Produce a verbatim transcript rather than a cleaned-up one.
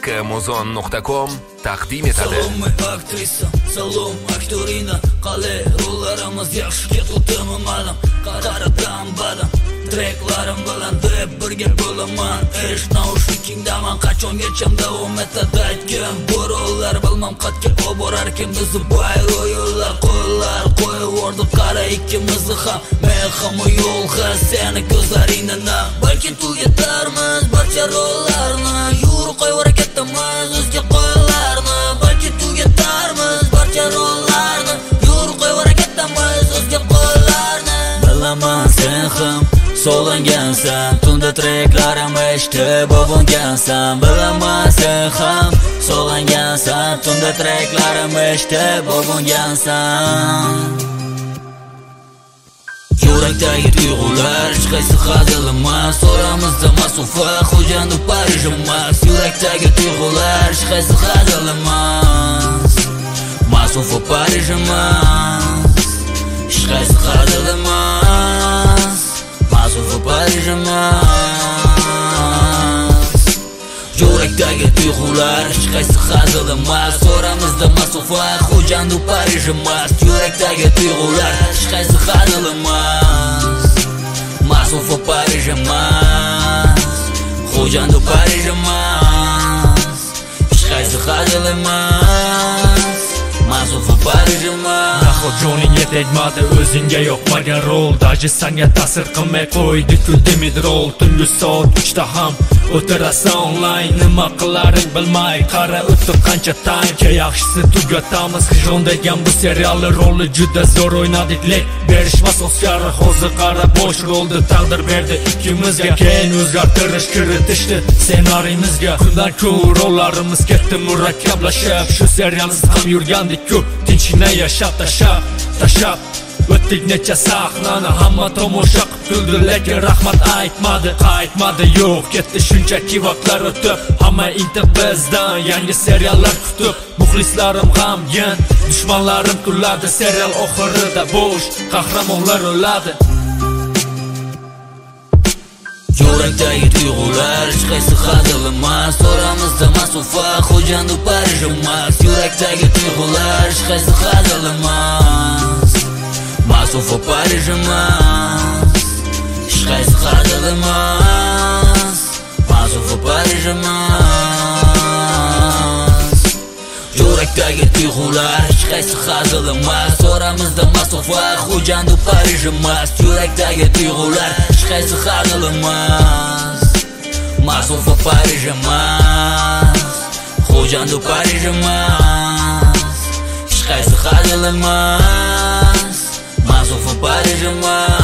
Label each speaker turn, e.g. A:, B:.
A: nuqta muzon nuqta com taqdim etadi.
B: Salom aktrisa, salom aktorina, qalay rollarimiz yaxshi ketudimi ma'lum. Qaradan badam, treklarim bilan deb birga bo'laman. Ish naushnikingdaman, qachongacha davom etadi aytgan bu rollar bilmam qatga olib borarkan bizni bayro yo'llar qo'llar qo'yvordi qara ikkimizni ham men ham yo'lga seni ko'zlaringdan balki tugatarmiz barcha rollarni yur qo'yvor ketamiz o'zga qo'llarni balki tugatarmiz barcha rollarni yur qo'yvor ketamiz o'zga qo'llarni bilaman sen ham so'langansan tunda treklarim eshitib bo'lgansan bilaman sen ham so'langansan tunda treklarim eshitib bo'lgansan yurakdagi tuyg'ular hech qaysi hazil emas oramizda masofa xo'jandi Parij emas yurakdagi tuyg'ular hech qaysi hazil emas masofa Parij emas hech qaysi hazil emas masofa Parij emas yurakdagi tuyg'ular hech qaysi hazil emas oramizda masofa xo'jandi Parij emas yurakdagi tuyg'ular hech qaysi hazil emas masofa Parij emas xo'jandi Parij emas hech qaysi hazil emas masofa Parij emas
C: Jo'ningga tegmadi o'zingga yoqmagan rol Daji sanga ta'sir qilmay qo'ydi-ku demid rol Tungi soat uchda ham o'tirasan online Nima qilaring bilmay qara o'tdi qancha time Yaxshisi tugatamiz Hijron degan bu serialni roli juda zo'r o'ynadik lek berishmas Oscar hozir qara bosh rolni taqdir berdi ikkimizga Keyin o'zgartirish kiritishdi ssenarimizga Kundan kun rollarimiz ketdi murakkablashib Shu serialsiz ham yurgandik-ku tinchgina yashab tashab tashab o'tdik necha sahnani hamma tomosha qildi lekin rahmat aytmadi qaytmadi yo'q ketdi shunchaki vaqtlar o'tib hamma intiq bizdan yangi seriallar kutib muxlislarim g'amgin dushmanlarim kuladi serial oxirida bo'sh qahramonlar o'ladi
B: yurakdagi tuyg'ular hech qaysi hazil emas oramizda masofa xo'jandi Parij emas yurakdagi tuyg'ular hech qaysi hazil emas masofa Parij emas hech qaysi hazil emas masofa Parij emas yurakdagi tuyg'ular hech qaysi hazil emas oramizda masofa xo'jandi Parij emas yurakdagi tuyg'ular hech qaysi hazil emas masofa Parij emas xo'jandi Parij emas hech qaysi hazil emas masofa Parij emas